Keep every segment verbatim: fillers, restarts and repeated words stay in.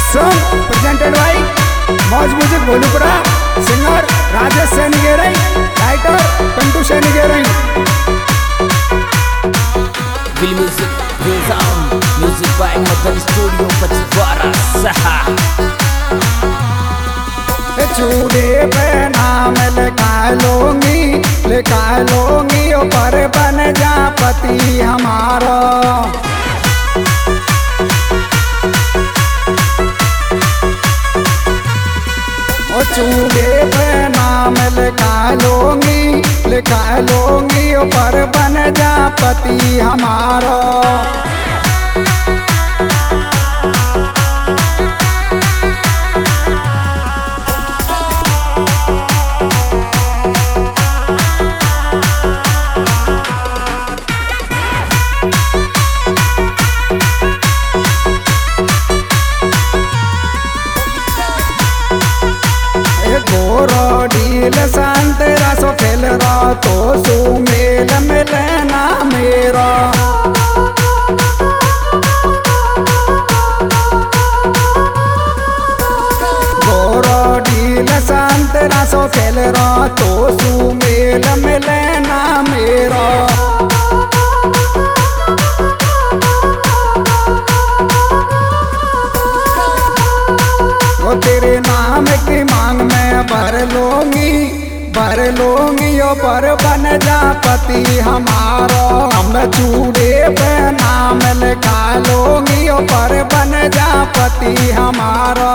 song presented by Moj Music Bholupura, singer Rajesh Senigerai, writer Pintu Senigerai. Will music goes on, music by Madan Studio Pachwara Saha. चूड़े पे नाम लिखा लूंगी लिखा लूंगी ओ पर बन जा पति हमारा। ओ चूड़े पे नाम लिखा लूंगी लिखा लूंगी ओ पर बन जा पति हमारा। संत रसो खेल रहा तो सुमेल मिलना मेरा। गोरो ढील संत रसो खेल रहा तो सुमेल मिलना मेरा। वो तेरे नाम की मांग में भर लूंगी भर लूंगी ओ पर बन जा पति हमारा। हम चूड़े पे नाम लिखा लूंगी ओ पर बन जा पति हमारा।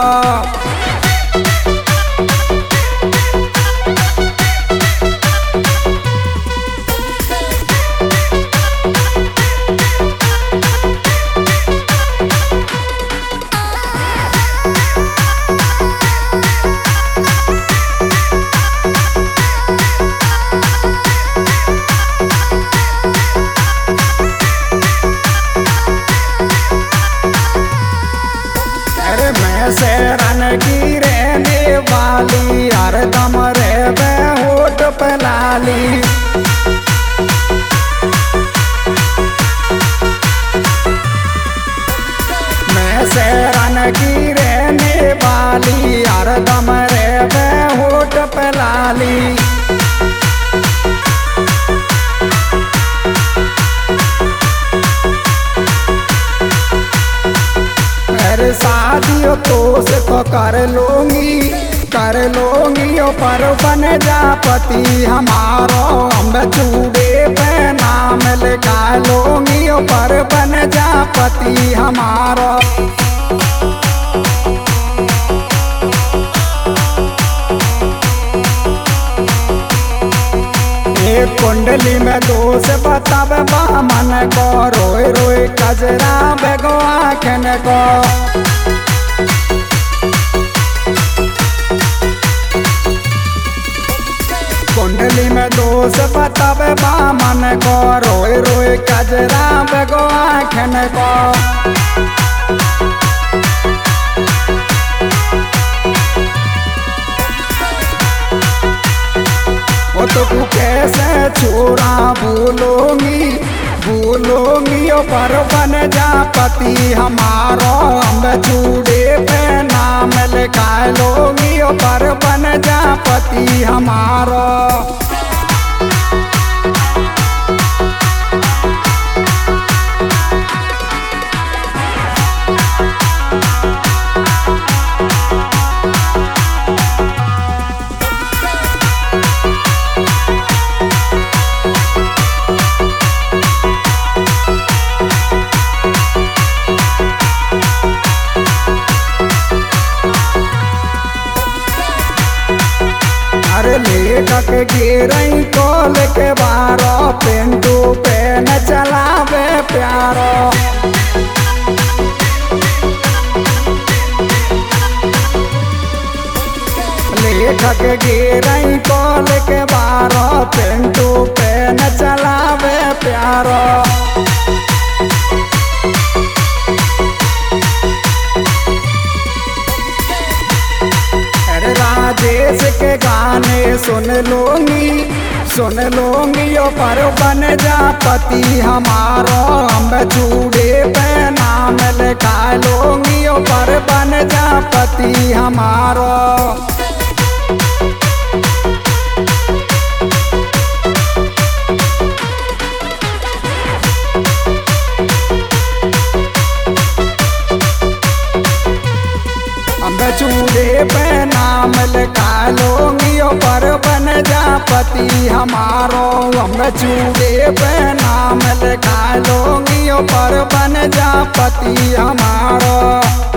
शरण की रहने वाली हरदम रहवे होठ पे लाली। मैं शरण की रहने वाली हरदम रहवे होठ पे लाली। शादियों तो से तो कर लूंगी कर लूंगी ओ पर बन जा पति हमारा। हम चूड़े पे नाम लिखा लूंगी ओ पर बन जा पति हमारा। एक कुंडली में दोष बतावे बामन को रोए रोए कजरा बेगो आँखन को। कुंडली में दोष बतावे बामन को रोए रोए कजरा बेगो आँखन को। वो तो तू कैसे छोड़ा भूलूंगी भूलूंगी ओ पर बन जा पति हमारा। हम चूड़े पे नाम लिखा लूंगी ओ पर बन जा पति हमारा। लेखक गिरई कोल के बारो पिंटू पे न चलावे प्यारो। लेखक गिरई कोल के बारो पिंटू पे न चलावे प्यारो। राजेश के गाने सुन लूंगी सुन लूंगी पर बन जा पति हमारो हम चूड़े पे नाम लिखा लूंगी पर बन जा पति हमारो। चूड़े पे नाम लिखा लूंगी पर बन जा पति हमारो हम चूड़े पे नाम लिखा लूंगी पर बन जा पति हमारो।